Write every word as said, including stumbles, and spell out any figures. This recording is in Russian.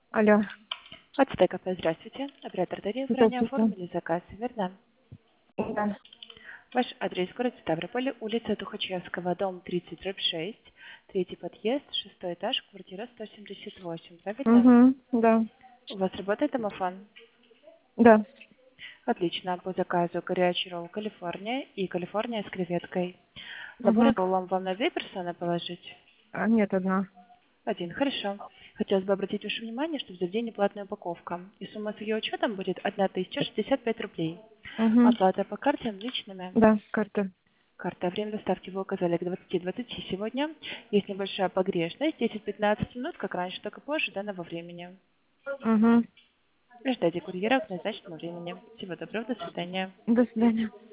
Алло. От КП, здравствуйте. Оператор тарифа, вы ранее Здравствуйте. оформили заказ, верно? Да. Ваш адрес город Ставрополь, улица Тухачевского, дом тридцать, дробь шесть, третий подъезд, шестой этаж, квартира сто семьдесят восемь, правильно? Угу. Да. У вас работает домофон? Да. Отлично. По заказу горячий ролл Калифорния и Калифорния с креветкой. Набор Угу. роллом вам на две персоны положить? А, нет, одна. Один, хорошо. Хотелось бы обратить ваше внимание, что в заведении платная упаковка. И сумма с ее учетом будет тысяча шестьдесят пять рублей. Угу. Оплата по карте наличными. Да, карта. Карта. Время доставки вы указали к двадцати двадцати сегодня. Есть небольшая погрешность. десять-пятнадцать минут, как раньше, только позже данного времени. Угу. Ждайте курьера к назначенному времени. Всего доброго, до свидания. До свидания.